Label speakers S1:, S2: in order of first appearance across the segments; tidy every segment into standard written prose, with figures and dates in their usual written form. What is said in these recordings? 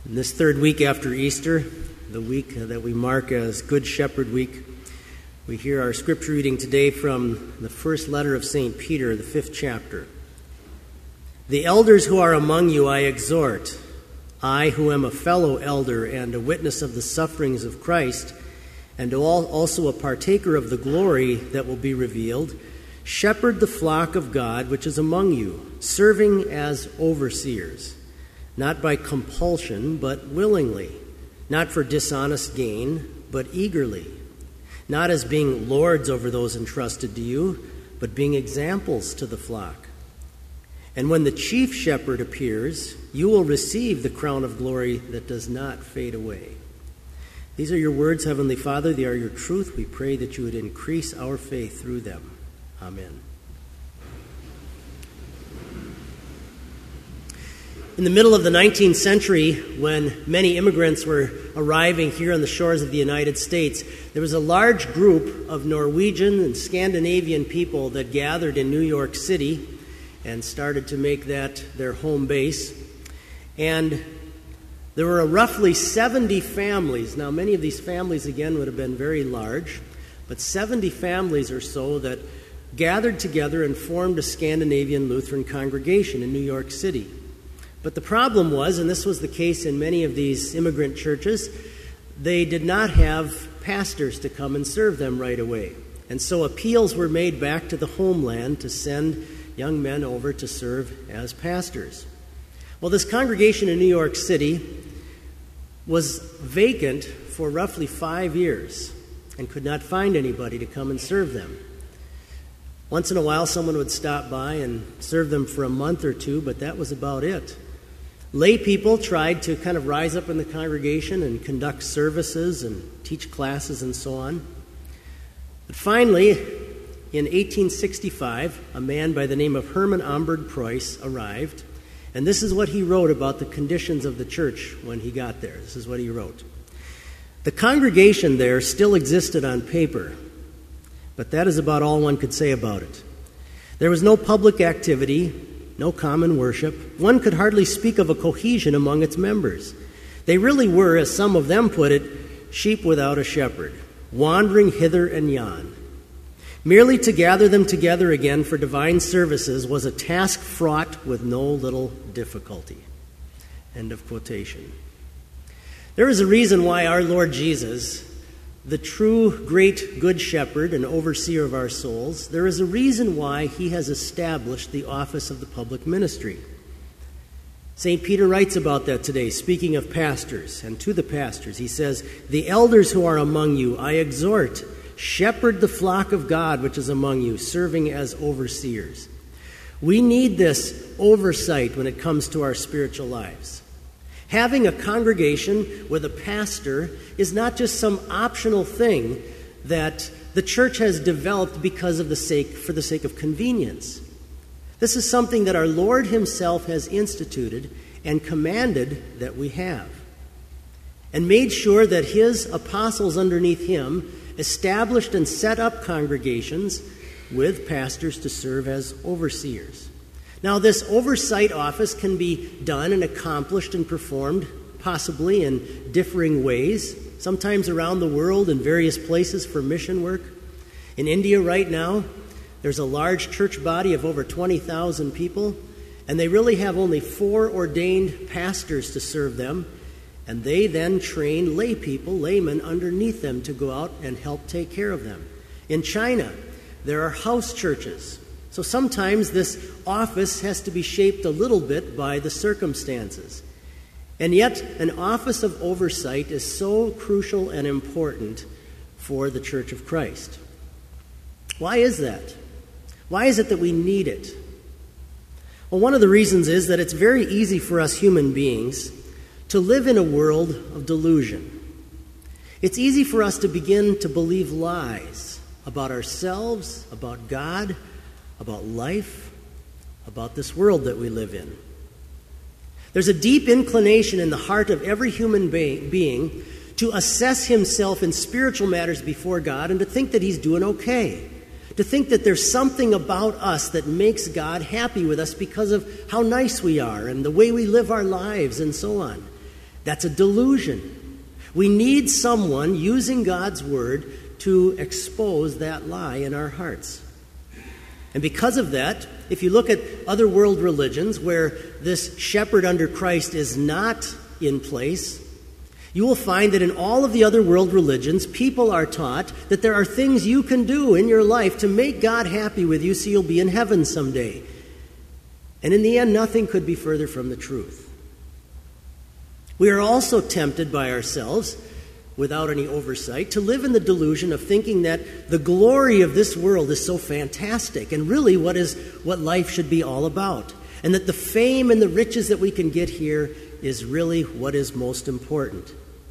S1: In this third week after Easter, the week that we mark as Good Shepherd Week, we hear our scripture reading today from the first letter of St. Peter, the 5th chapter. The elders who are among you I exhort, I who am a fellow elder and a witness of the sufferings of Christ, and also a partaker of the glory that will be revealed, shepherd the flock of God which is among you, serving as overseers, not by compulsion, but willingly, not for dishonest gain, but eagerly, not as being lords over those entrusted to you, but being examples to the flock. And when the chief shepherd appears, you will receive the crown of glory that does not fade away. These are your words, Heavenly Father. They are your truth. We pray that you would increase our faith through them. Amen. In the middle of the 19th century, when many immigrants were arriving here on the shores of the United States, there was a large group of Norwegian and Scandinavian people that gathered in New York City and started to make that their home base. And there were roughly 70 families. Now, many of these families, again, would have been very large, but 70 families or so that gathered together and formed a Scandinavian Lutheran congregation in New York City. But the problem was, and this was the case in many of these immigrant churches, they did not have pastors to come and serve them right away. And so appeals were made back to the homeland to send young men over to serve as pastors. Well, this congregation in New York City was vacant for roughly 5 years and could not find anybody to come and serve them. Once in a while, someone would stop by and serve them for a month or two, but that was about it. Lay people tried to kind of rise up in the congregation and conduct services and teach classes and so on. But finally, in 1865, a man by the name of Herman Omberg Preuss arrived, and this is what he wrote about the conditions of the church when he got there. This is what he wrote. The congregation there still existed on paper, but that is about all one could say about it. There was no public activity, no common worship. One could hardly speak of a cohesion among its members. They really were, as some of them put it, sheep without a shepherd, wandering hither and yon. Merely to gather them together again for divine services was a task fraught with no little difficulty. End of quotation. There is a reason why our Lord Jesus, the true great good shepherd and overseer of our souls, there is a reason why he has established the office of the public ministry. St. Peter writes about that today, speaking of pastors, and to the pastors. He says, "The elders who are among you I exhort, shepherd the flock of God which is among you, serving as overseers." We need this oversight when it comes to our spiritual lives. Having a congregation with a pastor is not just some optional thing that the church has developed for the sake of convenience. This is something that our Lord himself has instituted and commanded that we have, and made sure that his apostles underneath him established and set up congregations with pastors to serve as overseers. Now, this oversight office can be done and accomplished and performed possibly in differing ways, sometimes around the world in various places for mission work. In India right now, there's a large church body of over 20,000 people, and they really have only 4 ordained pastors to serve them, and they then train lay people, laymen, underneath them to go out and help take care of them. In China, there are house churches. So sometimes this office has to be shaped a little bit by the circumstances. And yet, an office of oversight is so crucial and important for the Church of Christ. Why is that? Why is it that we need it? Well, one of the reasons is that it's very easy for us human beings to live in a world of delusion. It's easy for us to begin to believe lies about ourselves, about God, about life, about this world that we live in. There's a deep inclination in the heart of every human being to assess himself in spiritual matters before God and to think that he's doing okay, to think that there's something about us that makes God happy with us because of how nice we are and the way we live our lives and so on. That's a delusion. We need someone using God's word to expose that lie in our hearts. And because of that, if you look at other world religions where this shepherd under Christ is not in place, you will find that in all of the other world religions, people are taught that there are things you can do in your life to make God happy with you so you'll be in heaven someday. And in the end, nothing could be further from the truth. We are also tempted by ourselves, without any oversight, to live in the delusion of thinking that the glory of this world is so fantastic and really what life should be all about, and that the fame and the riches that we can get here is really what is most important.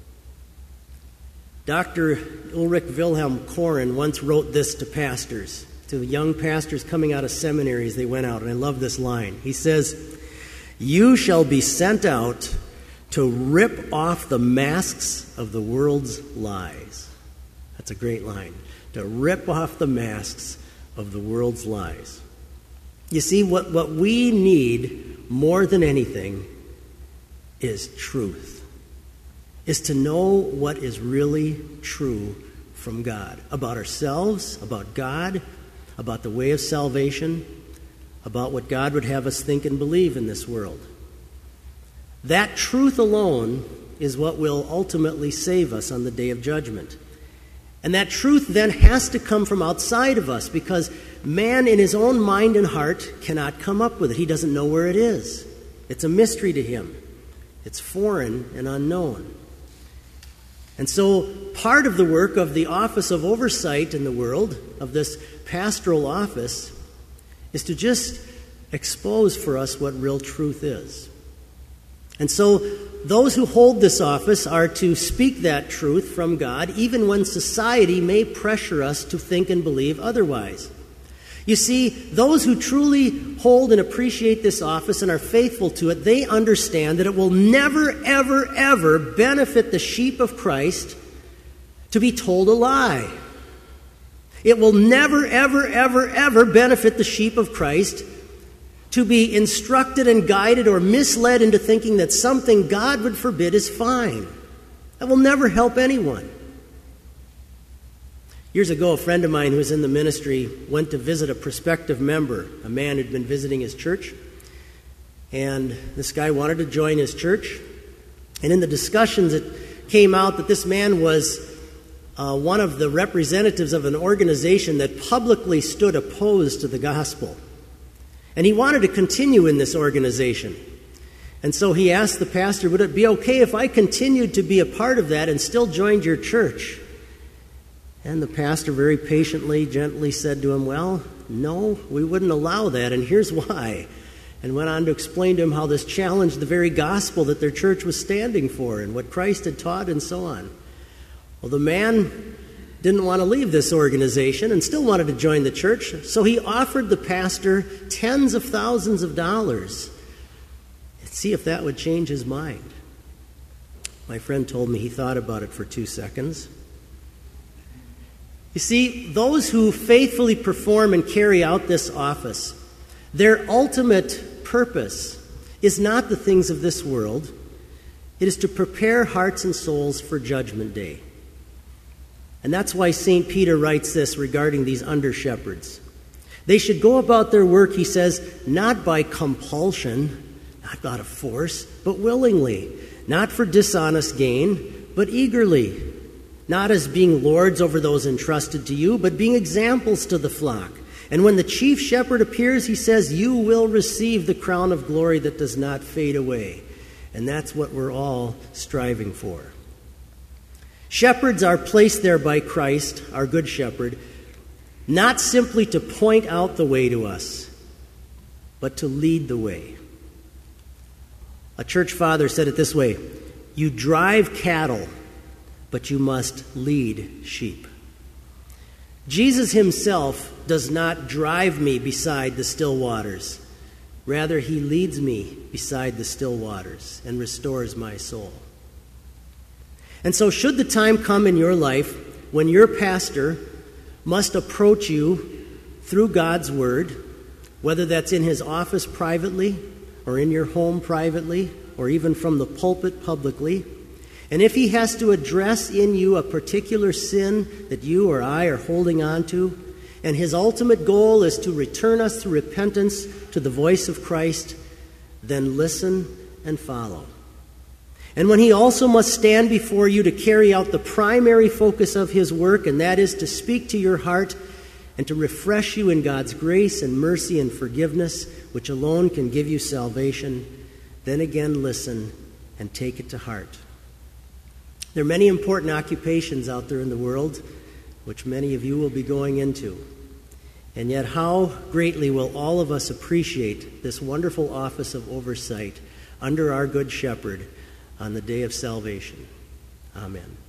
S1: Dr. Ulrich Wilhelm Koren once wrote this to pastors, to young pastors coming out of seminaries. They went out, and I love this line. He says, "You shall be sent out to rip off the masks of the world's lies." That's a great line. To rip off the masks of the world's lies. You see, what we need more than anything is truth. Is to know what is really true from God. About ourselves, about God, about the way of salvation, about what God would have us think and believe in this world. That truth alone is what will ultimately save us on the day of judgment. And that truth then has to come from outside of us, because man in his own mind and heart cannot come up with it. He doesn't know where it is. It's a mystery to him. It's foreign and unknown. And so part of the work of the office of oversight in the world, of this pastoral office, is to just expose for us what real truth is. And so those who hold this office are to speak that truth from God, even when society may pressure us to think and believe otherwise. You see, those who truly hold and appreciate this office and are faithful to it, they understand that it will never, ever, ever benefit the sheep of Christ to be told a lie. It will never, ever, ever, ever benefit the sheep of Christ to be instructed and guided or misled into thinking that something God would forbid is fine. That will never help anyone. Years ago, a friend of mine who was in the ministry went to visit a prospective member, a man who'd been visiting his church. And this guy wanted to join his church. And in the discussions, it came out that this man was one of the representatives of an organization that publicly stood opposed to the gospel. And he wanted to continue in this organization. And so he asked the pastor, would it be okay if I continued to be a part of that and still joined your church? And the pastor very patiently, gently said to him, well, no, we wouldn't allow that, and here's why. And went on to explain to him how this challenged the very gospel that their church was standing for and what Christ had taught and so on. Well, the man didn't want to leave this organization and still wanted to join the church, so he offered the pastor tens of thousands of dollars. See if that would change his mind. My friend told me he thought about it for 2 seconds. You see, those who faithfully perform and carry out this office, their ultimate purpose is not the things of this world. It is to prepare hearts and souls for Judgment Day. And that's why St. Peter writes this regarding these under-shepherds. They should go about their work, he says, not by compulsion, not out of force, but willingly, not for dishonest gain, but eagerly, not as being lords over those entrusted to you, but being examples to the flock. And when the chief shepherd appears, he says, you will receive the crown of glory that does not fade away. And that's what we're all striving for. Shepherds are placed there by Christ, our good shepherd, not simply to point out the way to us, but to lead the way. A church father said it this way, you drive cattle, but you must lead sheep. Jesus himself does not drive me beside the still waters. Rather, he leads me beside the still waters and restores my soul. And so should the time come in your life when your pastor must approach you through God's word, whether that's in his office privately or in your home privately, or even from the pulpit publicly. And if he has to address in you a particular sin that you or I are holding on to, and his ultimate goal is to return us through repentance to the voice of Christ, then listen and follow. And when he also must stand before you to carry out the primary focus of his work, and that is to speak to your heart and to refresh you in God's grace and mercy and forgiveness, which alone can give you salvation, then again listen and take it to heart. There are many important occupations out there in the world, which many of you will be going into. And yet how greatly will all of us appreciate this wonderful office of oversight under our Good Shepherd on the day of salvation. Amen.